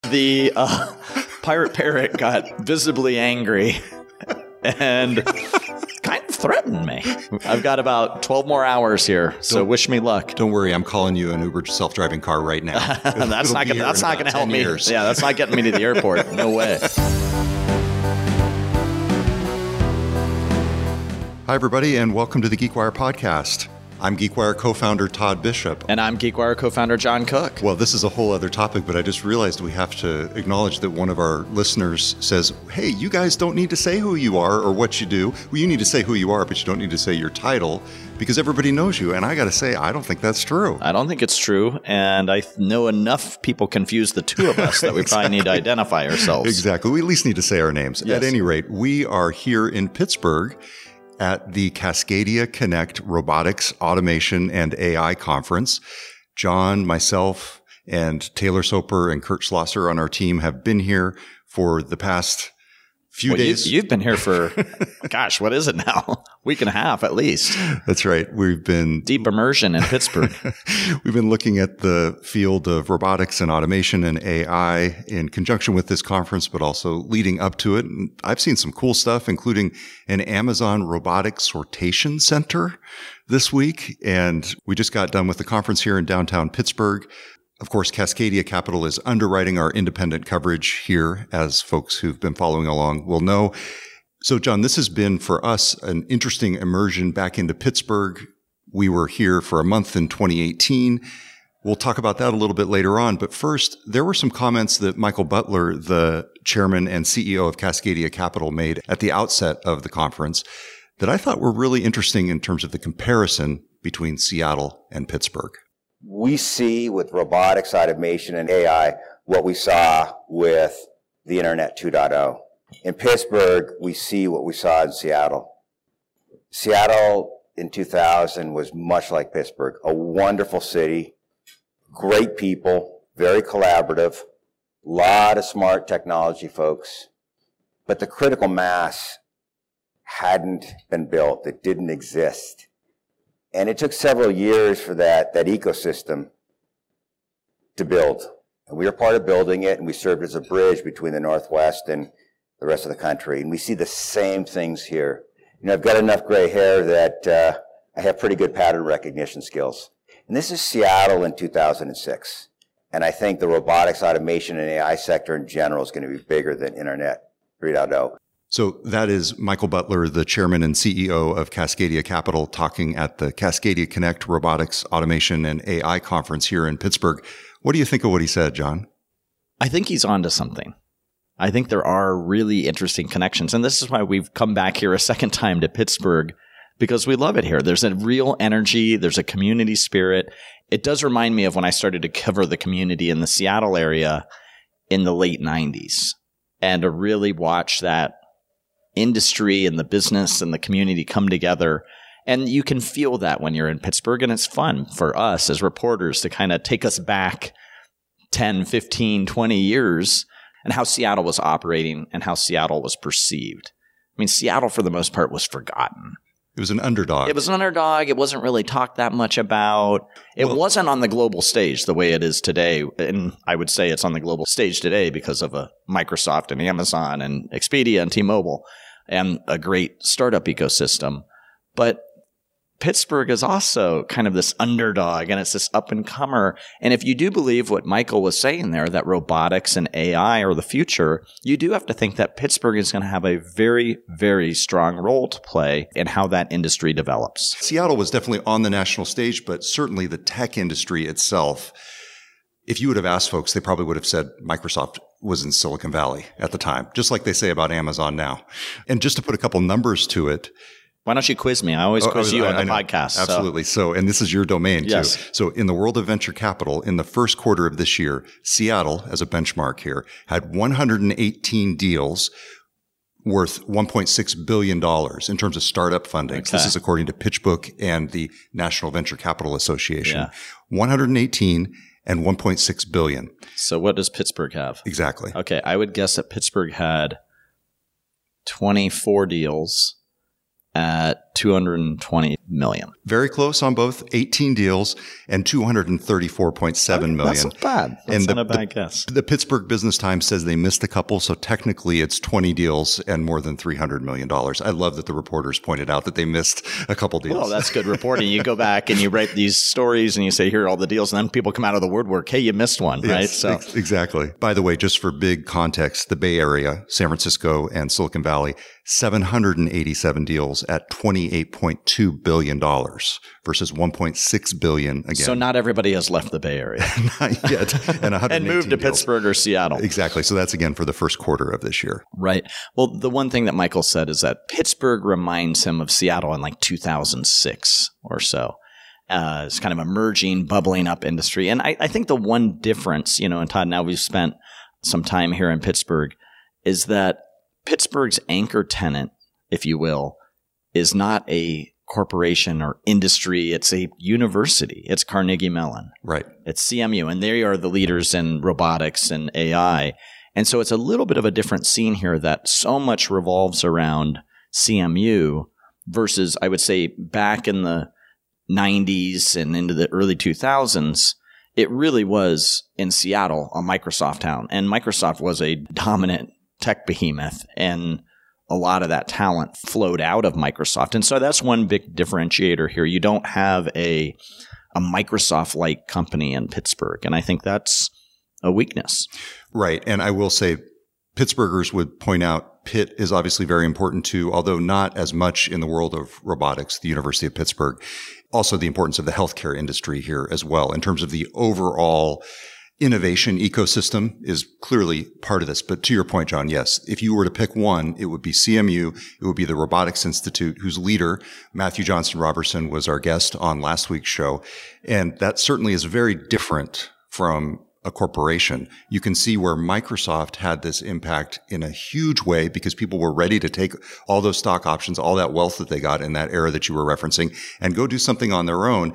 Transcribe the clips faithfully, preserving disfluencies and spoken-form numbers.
the uh, pirate parrot got visibly angry and kind of threatened me. I've got about twelve more hours here, so don't, wish me luck. Don't worry, I'm calling you an Uber self-driving car right now. that's not gonna, that's not going to help me. Years. Yeah, that's not getting me to the airport. No way. Hi, everybody, and welcome to the GeekWire podcast. I'm GeekWire co-founder Todd Bishop. And I'm GeekWire co-founder John Cook. Well, this is a whole other topic, but I just realized we have to acknowledge that one of our listeners says, hey, you guys don't need to say who you are or what you do. Well, you need to say who you are, but you don't need to say your title because everybody knows you. And I got to say, I don't think that's true. I don't think it's true. And I know enough people confuse the two of us that we exactly. probably need to identify ourselves. Exactly. We at least need to say our names. Yes. At any rate, we are here in Pittsburgh at the Cascadia Connect Robotics, Automation, and A I Conference. John, myself, and Taylor Soper and Kurt Schlosser on our team have been here for the past few well, days. You, you've been here for, gosh, what is it now? Week and a half at least. That's right. We've been deep immersion in Pittsburgh. We've been looking at the field of robotics and automation and A I in conjunction with this conference, but also leading up to it. And I've seen some cool stuff, including an Amazon robotic sortation center this week. And we just got done with the conference here in downtown Pittsburgh. Of course, Cascadia Capital is underwriting our independent coverage here, as folks who've been following along will know. So, John, this has been for us an interesting immersion back into Pittsburgh. We were here for a month in twenty eighteen. We'll talk about that a little bit later on. But first, there were some comments that Michael Butler, the chairman and C E O of Cascadia Capital, made at the outset of the conference that I thought were really interesting in terms of the comparison between Seattle and Pittsburgh. We see with robotics, automation, and A I what we saw with the Internet two point oh. In Pittsburgh, we see what we saw in Seattle. Seattle in two thousand was much like Pittsburgh, a wonderful city, great people, very collaborative, a lot of smart technology folks, but the critical mass hadn't been built. It didn't exist. And it took several years for that, that ecosystem to build. And we were part of building it, and we served as a bridge between the Northwest and the rest of the country. And we see the same things here. You know, I've got enough gray hair that uh, I have pretty good pattern recognition skills. And this is Seattle in two thousand six. And I think the robotics, automation, and A I sector in general is going to be bigger than Internet three point oh. So that is Michael Butler, the chairman and C E O of Cascadia Capital, talking at the Cascadia Connect Robotics, Automation, and A I Conference here in Pittsburgh. What do you think of what he said, John? I think he's onto something. I think there are really interesting connections. And this is why we've come back here a second time to Pittsburgh, because we love it here. There's a real energy. There's a community spirit. It does remind me of when I started to cover the community in the Seattle area in the late nineties, and to really watch that industry and the business and the community come together. And you can feel that when you're in Pittsburgh, and it's fun for us as reporters to kind of take us back ten, fifteen, twenty years and how Seattle was operating and how Seattle was perceived. I mean, Seattle, for the most part, was forgotten. It was an underdog. It was an underdog. It wasn't really talked that much about. It well, wasn't on the global stage the way it is today. And I would say it's on the global stage today because of a Microsoft and Amazon and Expedia and T-Mobile and a great startup ecosystem. But Pittsburgh is also kind of this underdog, and it's this up-and-comer. And if you do believe what Michael was saying there, that robotics and A I are the future, you do have to think that Pittsburgh is going to have a very, very strong role to play in how that industry develops. Seattle was definitely on the national stage, but certainly the tech industry itself, if you would have asked folks, they probably would have said Microsoft was in Silicon Valley at the time, just like they say about Amazon now. And just to put a couple numbers to it, why don't you quiz me? I always oh, quiz you I, on the podcast. Absolutely. So. so, and this is your domain yes. too. So in the world of venture capital, in the first quarter of this year, Seattle, as a benchmark here, had one hundred eighteen deals worth one point six billion dollars in terms of startup funding. Okay. This is according to PitchBook and the National Venture Capital Association. Yeah. one hundred eighteen and one point six billion dollars. So what does Pittsburgh have? Exactly. Okay. I would guess that Pittsburgh had twenty-four deals at two hundred twenty million. Very close on both, eighteen deals and two hundred thirty-four point seven million. That's not bad. That's and not the, a bad the, guess. The Pittsburgh Business Times says they missed a couple, so technically it's twenty deals and more than three hundred million dollars. I love that the reporters pointed out that they missed a couple deals. Well, that's good reporting. You go back and you write these stories and you say, here are all the deals, and then people come out of the woodwork, hey, you missed one, yes, right? So ex- exactly. By the way, just for big context, the Bay Area, San Francisco and Silicon Valley, seven hundred eighty-seven deals at twenty-eight point two billion dollars versus one point six billion dollars again. So not everybody has left the Bay Area. Not yet. And, and moved to deals. Pittsburgh or Seattle. Exactly. So that's again for the first quarter of this year. Right. Well, the one thing that Michael said is that Pittsburgh reminds him of Seattle in like two thousand six or so. Uh, it's kind of emerging, bubbling up industry. And I, I think the one difference, you know, and Todd, now we've spent some time here in Pittsburgh, is that Pittsburgh's anchor tenant, if you will, is not a corporation or industry. It's a university. It's Carnegie Mellon. Right. It's C M U. And they are the leaders in robotics and A I. And so it's a little bit of a different scene here that so much revolves around C M U versus, I would say, back in the nineties and into the early two thousands, it really was in Seattle, a Microsoft town. And Microsoft was a dominant tech behemoth, and a lot of that talent flowed out of Microsoft. And so that's one big differentiator here. You don't have a a Microsoft-like company in Pittsburgh, and I think that's a weakness. Right. And I will say Pittsburghers would point out Pitt is obviously very important too, although not as much in the world of robotics, the University of Pittsburgh. Also the importance of the healthcare industry here as well in terms of the overall innovation ecosystem is clearly part of this. But to your point, John, yes, if you were to pick one, it would be C M U. It would be the Robotics Institute, whose leader, Matthew Johnson Robertson, was our guest on last week's show. And that certainly is very different from a corporation. You can see where Microsoft had this impact in a huge way because people were ready to take all those stock options, all that wealth that they got in that era that you were referencing, and go do something on their own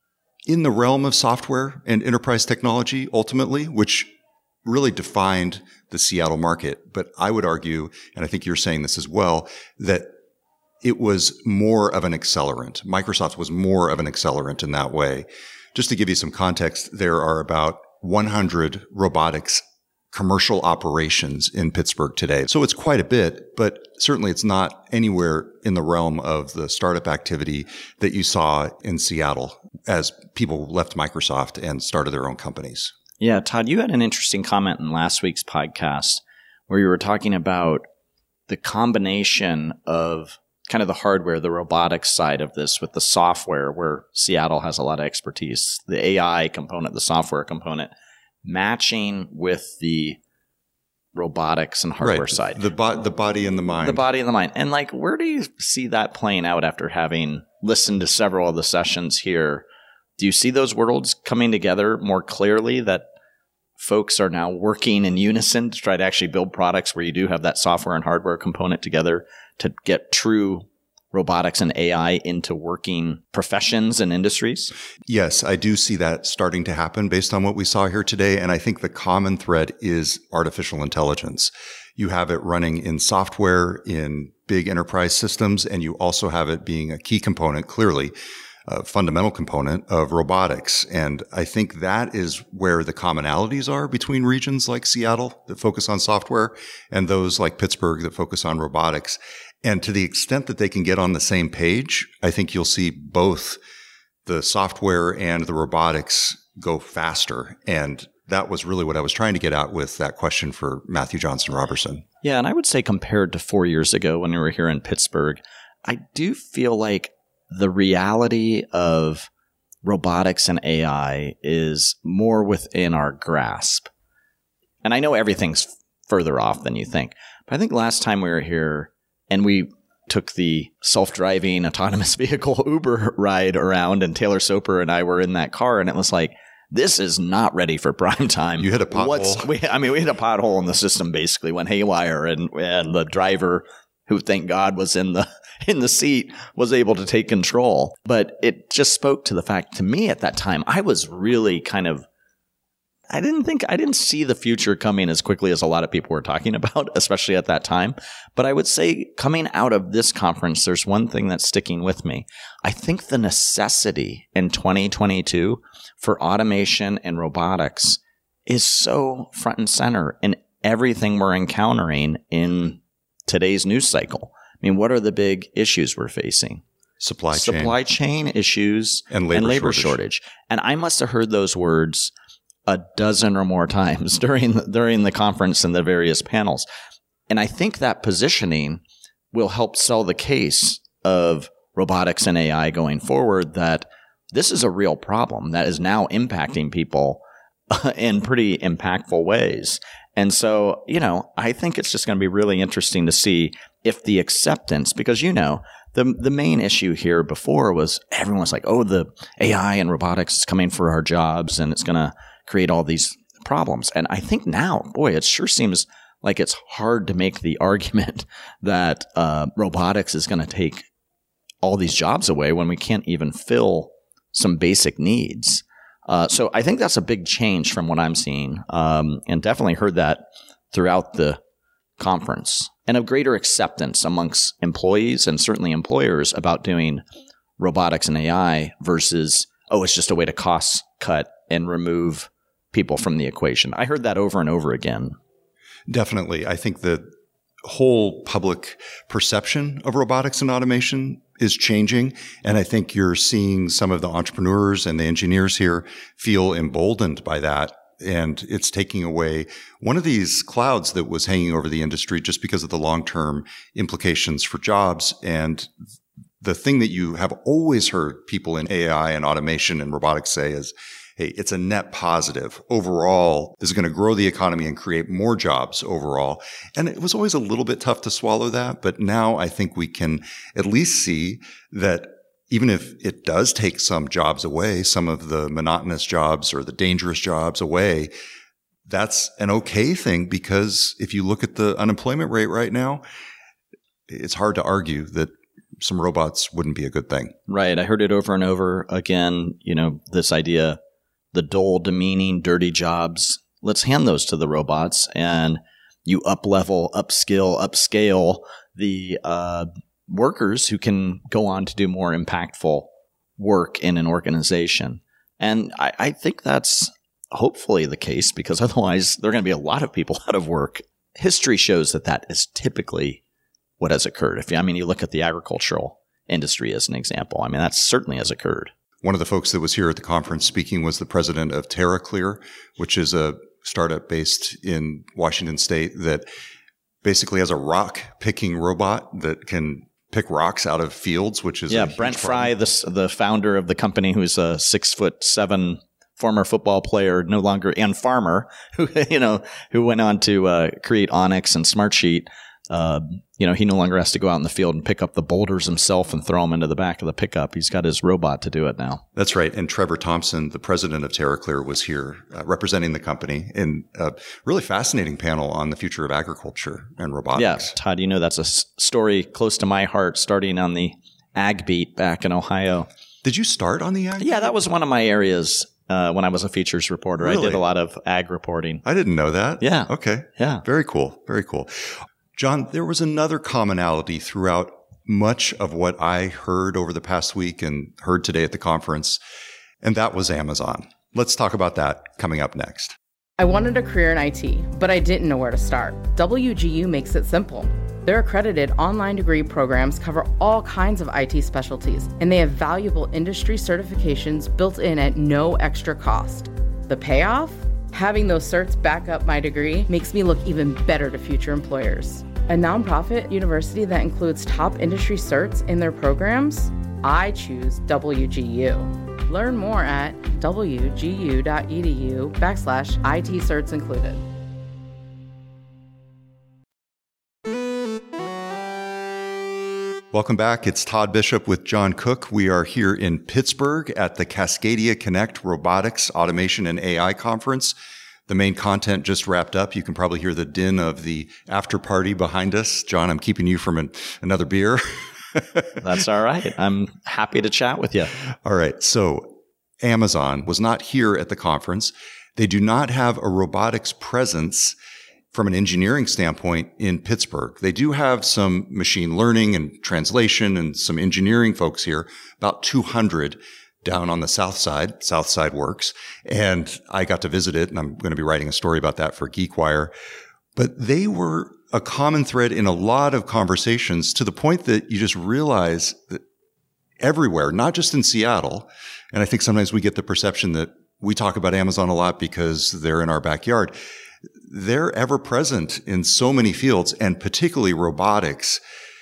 in the realm of software and enterprise technology, ultimately, which really defined the Seattle market. But I would argue, and I think you're saying this as well, that it was more of an accelerant. Microsoft was more of an accelerant in that way. Just to give you some context, there are about one hundred robotics commercial operations in Pittsburgh today. So it's quite a bit, but certainly it's not anywhere in the realm of the startup activity that you saw in Seattle as people left Microsoft and started their own companies. Yeah, Todd, you had an interesting comment in last week's podcast where you were talking about the combination of kind of the hardware, the robotics side of this with the software, where Seattle has a lot of expertise, the A I component, the software component, matching with the robotics and hardware right. side. The, bo- the body and the mind. The body and the mind. And like, where do you see that playing out after having listened to several of the sessions here? Do you see those worlds coming together more clearly, that folks are now working in unison to try to actually build products where you do have that software and hardware component together to get true robotics and A I into working professions and industries? Yes, I do see that starting to happen based on what we saw here today. And I think the common thread is artificial intelligence. You have it running in software, in big enterprise systems, and you also have it being a key component, clearly, a fundamental component of robotics. And I think that is where the commonalities are between regions like Seattle that focus on software and those like Pittsburgh that focus on robotics. And to the extent that they can get on the same page, I think you'll see both the software and the robotics go faster. And that was really what I was trying to get at with that question for Matthew Johnson Robertson. Yeah, and I would say compared to four years ago when we were here in Pittsburgh, I do feel like the reality of robotics and A I is more within our grasp. And I know everything's further off than you think. But I think last time we were here and we took the self-driving autonomous vehicle Uber ride around, and Taylor Soper and I were in that car, and it was like, this is not ready for prime time. You hit a pothole. What's, we, I mean, we hit a pothole and the system basically went haywire, and, and the driver, who thank God was in the in the seat, was able to take control. But it just spoke to the fact, to me at that time, I was really kind of I didn't think, I didn't see the future coming as quickly as a lot of people were talking about, especially at that time. But I would say coming out of this conference, there's one thing that's sticking with me. I think the necessity in twenty twenty-two for automation and robotics is so front and center in everything we're encountering in today's news cycle. I mean, what are the big issues we're facing? Supply chain. Supply chain issues and labor, and labor shortage. shortage. And I must have heard those words a dozen or more times during the, during the conference and the various panels. And I think that positioning will help sell the case of robotics and A I going forward, that this is a real problem that is now impacting people in pretty impactful ways. And so, you know, I think it's just going to be really interesting to see if the acceptance, because, you know, the the main issue here before was everyone was like, oh, the A I and robotics is coming for our jobs and it's going to create all these problems. And I think now, boy, it sure seems like it's hard to make the argument that uh, robotics is going to take all these jobs away when we can't even fill some basic needs. Uh, so I think that's a big change from what I'm seeing, um, and definitely heard that throughout the conference, and a greater acceptance amongst employees and certainly employers about doing robotics and A I versus, oh, it's just a way to cost cut and remove people from the equation. I heard that over and over again. Definitely. I think the whole public perception of robotics and automation is changing. And I think you're seeing some of the entrepreneurs and the engineers here feel emboldened by that. And it's taking away one of these clouds that was hanging over the industry just because of the long-term implications for jobs. And the thing that you have always heard people in A I and automation and robotics say is, hey, it's a net positive. Overall, this is going to grow the economy and create more jobs overall. And it was always a little bit tough to swallow that. But now I think we can at least see that even if it does take some jobs away, some of the monotonous jobs or the dangerous jobs away, that's an okay thing, because if you look at the unemployment rate right now, it's hard to argue that some robots wouldn't be a good thing. Right. I heard it over and over again, you know, this idea, the dull, demeaning, dirty jobs, let's hand those to the robots, and you up-level, upskill, upscale the uh workers who can go on to do more impactful work in an organization. And I, I think that's hopefully the case, because otherwise there are going to be a lot of people out of work. History shows that that is typically what has occurred. If I mean, you look at the agricultural industry as an example, I mean, that certainly has occurred. One of the folks that was here at the conference speaking was the president of TerraClear, which is a startup based in Washington State that basically has a rock picking robot that can pick rocks out of fields, which is yeah. a Brent huge Fry, the the founder of the company, who's a six foot seven former football player, no longer and farmer, who you know who went on to uh, create Onyx and Smartsheet. Uh, you know, he no longer has to go out in the field and pick up the boulders himself and throw them into the back of the pickup. He's got his robot to do it now. That's right. And Trevor Thompson, the president of TerraClear, was here uh, representing the company in a really fascinating panel on the future of agriculture and robotics. Yeah, Todd, you know that's a s- story close to my heart, starting on the ag beat back in Ohio. Did you start on the ag? Yeah, that was one of my areas uh, when I was a features reporter. Really? I did a lot of ag reporting. I didn't know that. Yeah. Okay. Yeah. Very cool. Very cool. John, there was another commonality throughout much of what I heard over the past week and heard today at the conference, and that was Amazon. Let's talk about that coming up next. I wanted a career in I T, but I didn't know where to start. W G U makes it simple. Their accredited online degree programs cover all kinds of I T specialties, and they have valuable industry certifications built in at no extra cost. The payoff? Having those certs back up my degree makes me look even better to future employers. A nonprofit university that includes top industry certs in their programs? I choose W G U. Learn more at wgu.edu backslash IT certs included. Welcome back. It's Todd Bishop with John Cook. We are here in Pittsburgh at the Cascadia Connect Robotics, Automation, and A I Conference. The main content just wrapped up. You can probably hear the din of the after party behind us. John, I'm keeping you from an, another beer. That's all right. I'm happy to chat with you. All right. So Amazon was not here at the conference. They do not have a robotics presence from an engineering standpoint in Pittsburgh. They do have some machine learning and translation and some engineering folks here, about two hundred down on the south side, South Side Works. And I got to visit it, and I'm going to be writing a story about that for GeekWire. But they were a common thread in a lot of conversations, to the point that you just realize that everywhere, not just in Seattle. And I think sometimes we get the perception that we talk about Amazon a lot because they're in our backyard. They're ever present in so many fields, and particularly robotics.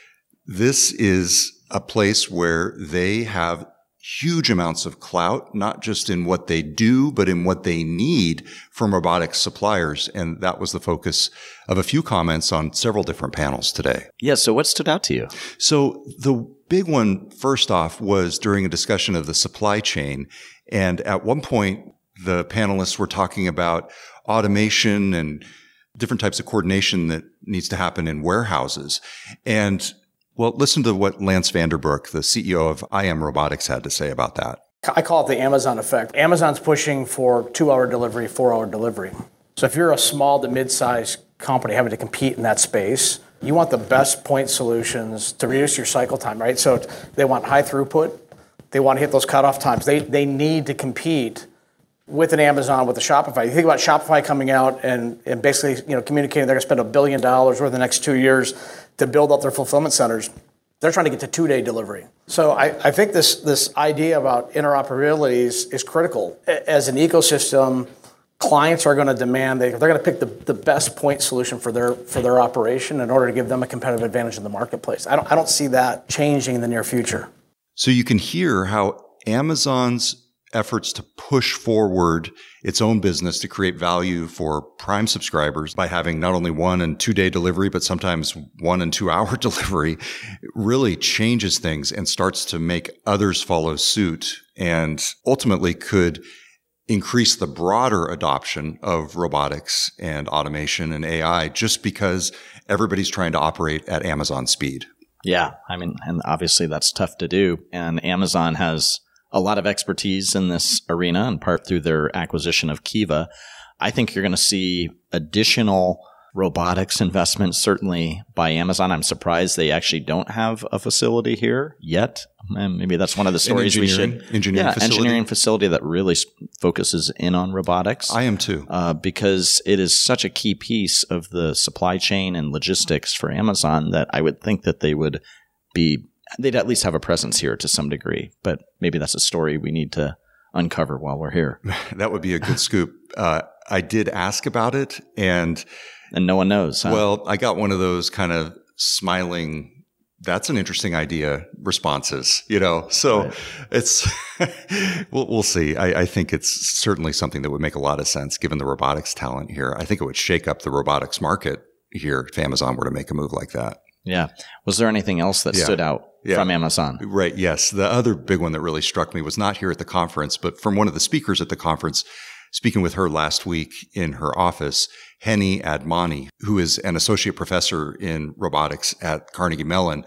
This is a place where they have huge amounts of clout, not just in what they do, but in what they need from robotics suppliers. And that was the focus of a few comments on several different panels today. Yeah. So what stood out to you? So the big one, first off, was during a discussion of the supply chain. And at one point, the panelists were talking about automation and different types of coordination that needs to happen in warehouses. And well, listen to what Lance Vanderbroek, the C E O of I M Robotics, had to say about that. I call it the Amazon effect. Amazon's pushing for two-hour delivery, four-hour delivery. So if you're a small to mid-sized company having to compete in that space, you want the best point solutions to reduce your cycle time, right? So they want high throughput. They want to hit those cutoff times. They they need to compete with an Amazon, with a Shopify. You think about Shopify coming out and, and basically, you know, communicating they're going to spend a billion dollars over the next two years to build up their fulfillment centers. They're trying to get to two-day delivery. So I, I think this this idea about interoperability is, is critical. As an ecosystem, clients are going to demand, they, they're going to pick the, the best point solution for their for their operation in order to give them a competitive advantage in the marketplace. I don't I don't see that changing in the near future. So you can hear how Amazon's efforts to push forward its own business to create value for Prime subscribers by having not only one and two day delivery, but sometimes one and two hour delivery really changes things and starts to make others follow suit, and ultimately could increase the broader adoption of robotics and automation and A I, just because everybody's trying to operate at Amazon speed. Yeah. I mean, and obviously that's tough to do. And Amazon has a lot of expertise in this arena, in part through their acquisition of Kiva. I think you're going to see additional robotics investment, certainly by Amazon. I'm surprised they actually don't have a facility here yet. And maybe that's one of the stories we should. Engineering yeah, facility. engineering facility that really focuses in on robotics. I am too. Uh, because it is such a key piece of the supply chain and logistics for Amazon that I would think that they would be they'd at least have a presence here to some degree, but maybe that's a story we need to uncover while we're here. That would be a good scoop. Uh, I did ask about it, and and no one knows. Huh? Well, I got one of those kind of smiling, that's an interesting idea responses, you know, so right. it's, we'll, we'll see. I, I think it's certainly something that would make a lot of sense given the robotics talent here. I think it would shake up the robotics market here if Amazon were to make a move like that. Yeah. Was there anything else that yeah. stood out yeah. from Amazon? Right. Yes. The other big one that really struck me was not here at the conference, but from one of the speakers at the conference, speaking with her last week in her office, Henny Admani, who is an associate professor in robotics at Carnegie Mellon.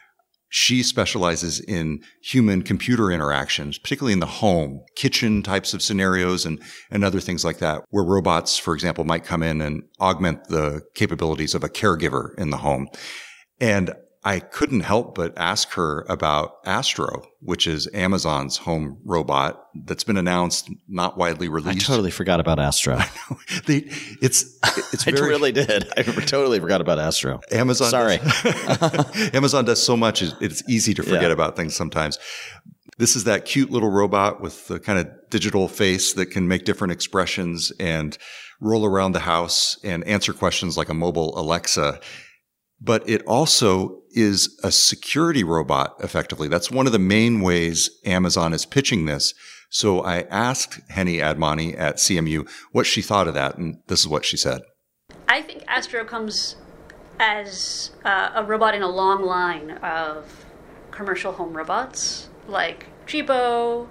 She specializes in human-computer interactions, particularly in the home, kitchen types of scenarios and, and other things like that, where robots, for example, might come in and augment the capabilities of a caregiver in the home. And I couldn't help but ask her about Astro, which is Amazon's home robot that's been announced, not widely released. I totally forgot about Astro. I know. They, it's, it's I very, really did. I totally forgot about Astro. Amazon. Sorry. Does, Amazon does so much. It's easy to forget yeah. about things sometimes. This is that cute little robot with the kind of digital face that can make different expressions and roll around the house and answer questions like a mobile Alexa. But it also is a security robot, effectively. That's one of the main ways Amazon is pitching this. So I asked Henny Admani at C M U what she thought of that, and this is what she said. I think Astro comes as uh, a robot in a long line of commercial home robots, like Cheapo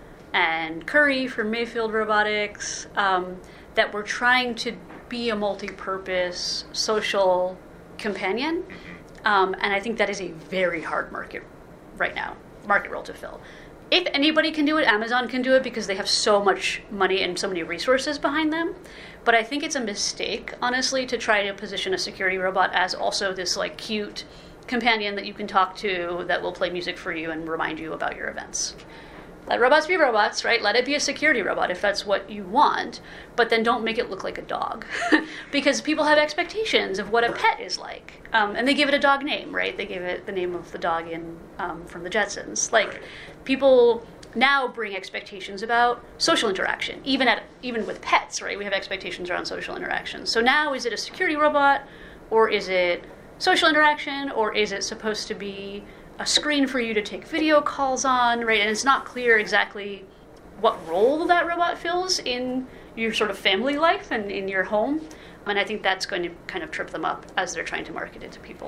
and Curry from Mayfield Robotics, um, that were trying to be a multi-purpose social companion, um, and I think that is a very hard market right now, market role to fill. if anybody can do it, Amazon can do it because they have so much money and so many resources behind them. But I think it's a mistake, honestly, to try to position a security robot as also this like cute companion that you can talk to that will play music for you and remind you about your events. Let robots be robots, right? Let it be a security robot if that's what you want, but then don't make it look like a dog. Because people have expectations of what a pet is like. Um, and they give it a dog name, right? They gave it the name of the dog in um, from the Jetsons. Like, people now bring expectations about social interaction, even at even with pets, right? We have expectations around social interaction. So now, is it a security robot, or is it social interaction, or is it supposed to be a screen for you to take video calls on, right? And it's not clear exactly what role that robot fills in your sort of family life and in your home. And I think that's going to kind of trip them up as they're trying to market it to people.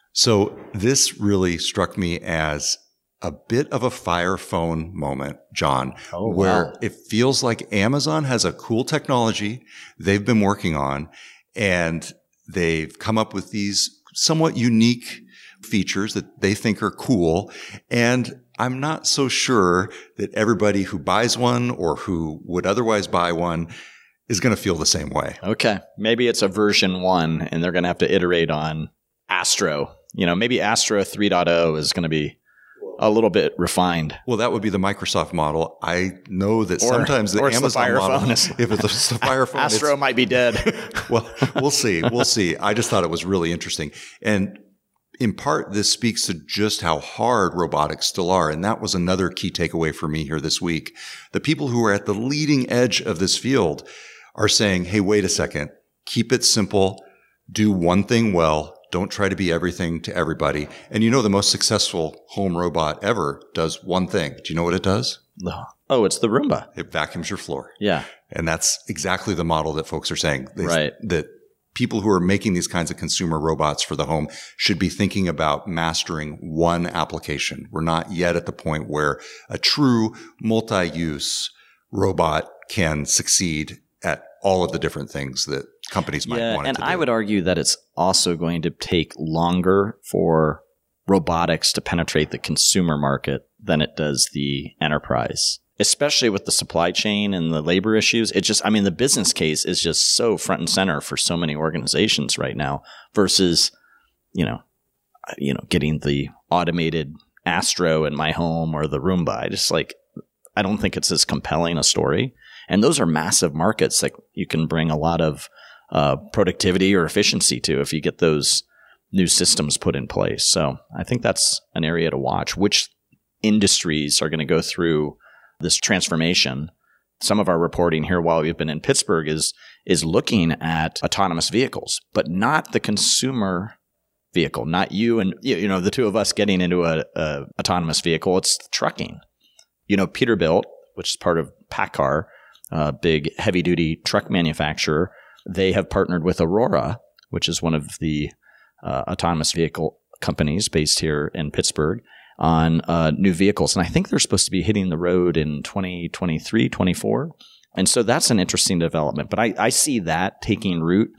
So this really struck me as a bit of a Fire Phone moment, John, oh, where wow. it feels like Amazon has a cool technology they've been working on, and they've come up with these somewhat unique features that they think are cool. And I'm not so sure that everybody who buys one or who would otherwise buy one is going to feel the same way. Okay. Maybe it's a version one and they're going to have to iterate on Astro. You know, maybe Astro three point oh is going to be a little bit refined. Well, that would be the Microsoft model. I know that or, sometimes the Amazon the Fire model, phone is, if it's the Fire Phone, Astro might be dead. Well, we'll see. We'll see. I just thought it was really interesting. And in part, this speaks to just how hard robotics still are. And that was another key takeaway for me here this week. The people who are at the leading edge of this field are saying, hey, wait a second, keep it simple, do one thing well, don't try to be everything to everybody. And you know, the most successful home robot ever does one thing. Do you know what it does? Oh, it's the Roomba. It vacuums your floor. Yeah. And that's exactly the model that folks are saying. They, right. That people who are making these kinds of consumer robots for the home should be thinking about mastering one application. We're not yet at the point where a true multi-use robot can succeed at all of the different things that companies might yeah, want it and to do. I would argue that it's also going to take longer for robotics to penetrate the consumer market than it does the enterprise. Especially with the supply chain and the labor issues. It just, I mean, the business case is just so front and center for so many organizations right now versus, you know, you know, getting the automated Astro in my home or the Roomba. I just like, I don't think it's as compelling a story. And those are massive markets that you can bring a lot of uh, productivity or efficiency to if you get those new systems put in place. So I think that's an area to watch. Which industries are going to go through this transformation? Some of our reporting here while we've been in Pittsburgh is is looking at autonomous vehicles, but not the consumer vehicle, not you and you know the two of us getting into a, a autonomous vehicle. It's trucking. You know, Peterbilt, which is part of PACCAR, a big heavy duty truck manufacturer, they have partnered with Aurora, which is one of the uh, autonomous vehicle companies based here in Pittsburgh, on uh, new vehicles. And I think they're supposed to be hitting the road in twenty twenty-three, twenty-four. And so that's an interesting development. But I, I see that taking root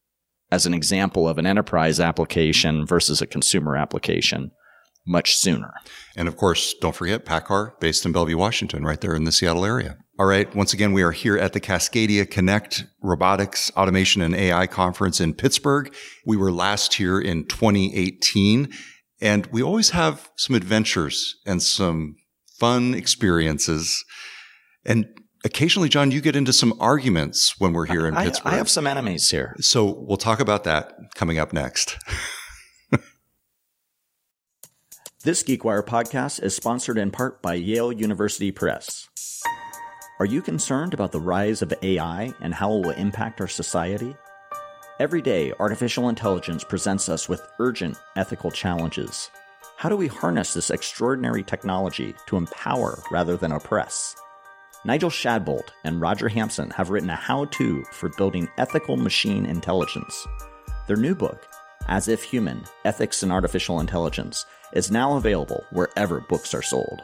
as an example of an enterprise application versus a consumer application much sooner. And of course, don't forget PACCAR, based in Bellevue, Washington, right there in the Seattle area. All right. Once again, we are here at the Cascadia Connect Robotics, Automation, and A I Conference in Pittsburgh. We were last here in twenty eighteen. And we always have some adventures and some fun experiences. And occasionally, John, you get into some arguments when we're here in I, Pittsburgh. I have some enemies here. So we'll talk about that coming up next. This GeekWire podcast is sponsored in part by Yale University Press. Are you concerned about the rise of A I and how it will impact our society? Every day, artificial intelligence presents us with urgent ethical challenges. How do we harness this extraordinary technology to empower rather than oppress? Nigel Shadbolt and Roger Hampson have written a how-to for building ethical machine intelligence. Their new book, As If Human: Ethics in Artificial Intelligence, is now available wherever books are sold.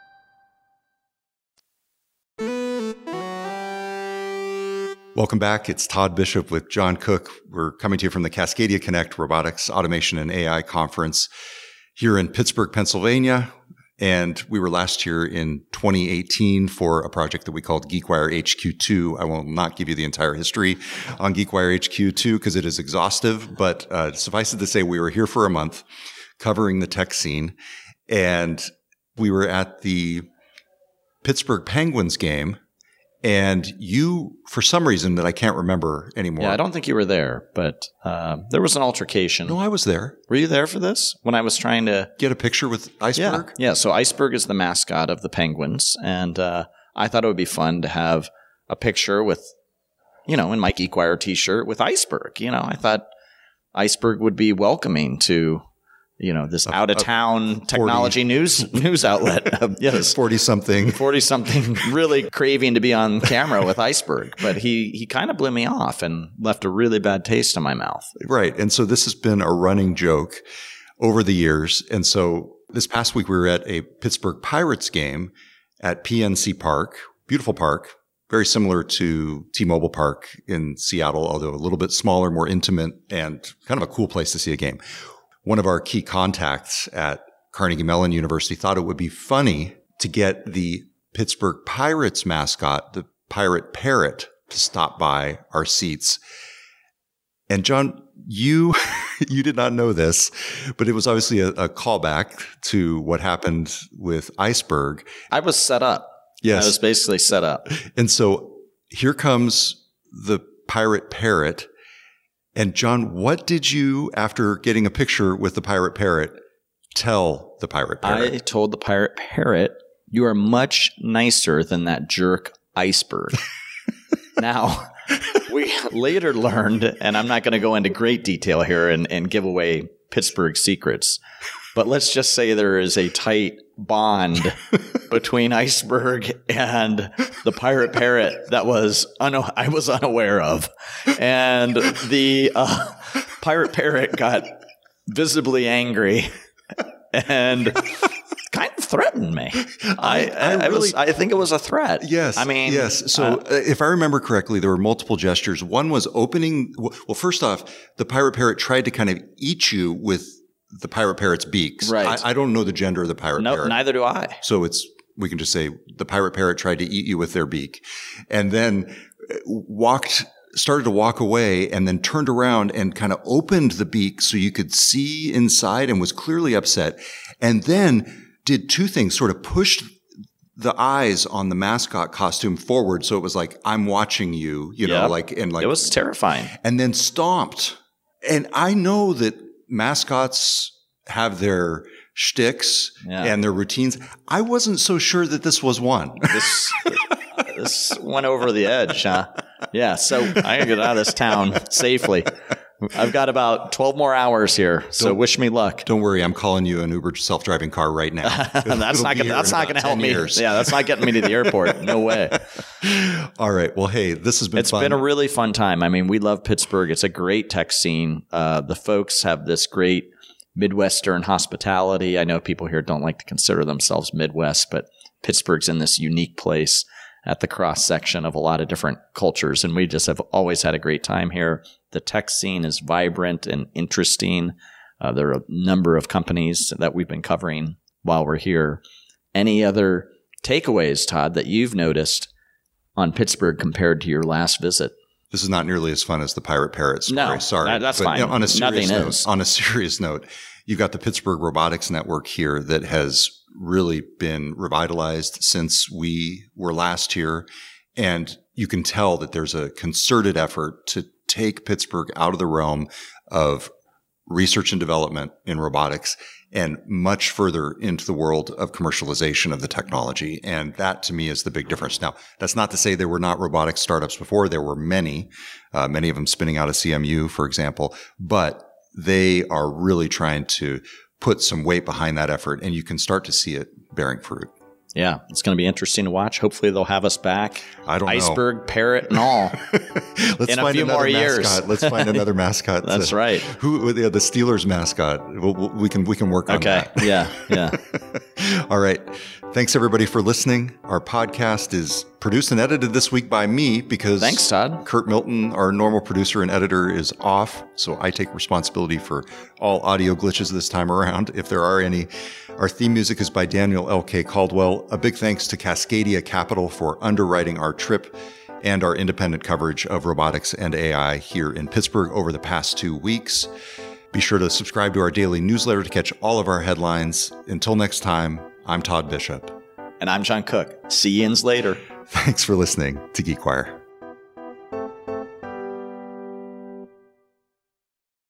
Welcome back. It's Todd Bishop with John Cook. We're coming to you from the Cascadia Connect Robotics, Automation, and A I Conference here in Pittsburgh, Pennsylvania. And we were last here in twenty eighteen for a project that we called GeekWire H Q two. I will not give you the entire history on GeekWire H Q two because it is exhaustive, but uh, suffice it to say we were here for a month covering the tech scene. And we were at the Pittsburgh Penguins game. And you, for some reason that I can't remember anymore. Yeah, I don't think you were there, but uh, there was an altercation. No, I was there. Were you there for this? When I was trying to get a picture with Iceberg? Yeah, yeah. So Iceberg is the mascot of the Penguins. And uh, I thought it would be fun to have a picture with, you know, in my GeekWire t-shirt with Iceberg. You know, I thought Iceberg would be welcoming to, you know, this out of town technology news news outlet. Uh, yes, forty something, forty something, really craving to be on camera with Iceberg. But he he kind of blew me off and left a really bad taste in my mouth. Right, and so this has been a running joke over the years. And so this past week we were at a Pittsburgh Pirates game at P N C Park, beautiful park, very similar to T-Mobile Park in Seattle, although a little bit smaller, more intimate, and kind of a cool place to see a game. One of our key contacts at Carnegie Mellon University thought it would be funny to get the Pittsburgh Pirates mascot, the Pirate Parrot, to stop by our seats. And John, you you did not know this, but it was obviously a, a callback to what happened with Iceberg. I was set up. Yes. I was basically set up. And so here comes the Pirate Parrot. And John, what did you, after getting a picture with the Pirate Parrot, tell the Pirate Parrot? I told the Pirate Parrot, you are much nicer than that jerk Iceberg. Now, we later learned, and I'm not going to go into great detail here and, and give away Pittsburgh secrets, but let's just say there is a tight bond between Iceberg and the Pirate Parrot that was un- I was unaware of. And the uh, Pirate Parrot got visibly angry and kind of threatened me. I, I, I, really, was, I think it was a threat. Yes. I mean, yes. So uh, if I remember correctly, there were multiple gestures. One was opening. Well, first off, the Pirate Parrot tried to kind of eat you with the Pirate Parrot's beaks. Right. I, I don't know the gender of the Pirate no, Parrot. Neither do I. So it's, we can just say the Pirate Parrot tried to eat you with their beak and then walked, started to walk away and then turned around and kind of opened the beak so you could see inside and was clearly upset. And then did two things, sort of pushed the eyes on the mascot costume forward. So it was like, I'm watching you, you know, yep. like, and like, it was terrifying. And then stomped. And I know that mascots have their shticks yeah. and their routines. I wasn't so sure that this was one. This, this went over the edge, huh? Yeah. So I gotta get out of this town safely. I've got about twelve more hours here, so don't, wish me luck. Don't worry, I'm calling you an Uber self-driving car right now. that's not gonna, that's not going to help me. Years. Yeah, that's not getting me to the airport. No way. All right. Well, hey, this has been it's fun. been a really fun time. I mean, we love Pittsburgh. It's a great tech scene. Uh, the folks have this great Midwestern hospitality. I know people here don't like to consider themselves Midwest, but Pittsburgh's in this unique place at the cross section of a lot of different cultures. And we just have always had a great time here. The tech scene is vibrant and interesting. Uh, there are a number of companies that we've been covering while we're here. Any other takeaways, Todd, that you've noticed on Pittsburgh compared to your last visit? This is not nearly as fun as the Pirate Parrot story. No, sorry. that's but, fine. You know, on a serious Nothing note, is. On a serious note, you've got the Pittsburgh Robotics Network here that has really been revitalized since we were last here. And you can tell that there's a concerted effort to take Pittsburgh out of the realm of research and development in robotics and much further into the world of commercialization of the technology. And that to me is the big difference. Now, that's not to say there were not robotic startups before. There were many, uh, many of them spinning out of C M U, for example, but they are really trying to put some weight behind that effort, and you can start to see it bearing fruit. Yeah, it's going to be interesting to watch. Hopefully they'll have us back. I don't Iceberg, know. Parrot, and all. Let's in find a few another more mascot. years. Let's find another mascot. That's to, right. Who the, the Steelers mascot? We'll, we can we can work on okay. that. Yeah. Yeah. All right, Thanks, everybody, for listening. Our podcast is produced and edited this week by me because Thanks, Todd. Kurt Milton, our normal producer and editor, is off, so I take responsibility for all audio glitches this time around, if there are any. Our theme music is by Daniel L K. Caldwell. A big thanks to Cascadia Capital for underwriting our trip and our independent coverage of robotics and A I here in Pittsburgh over the past two weeks. Be sure to subscribe to our daily newsletter to catch all of our headlines. Until next time, I'm Todd Bishop. And I'm John Cook. See you later. Thanks for listening to GeekWire.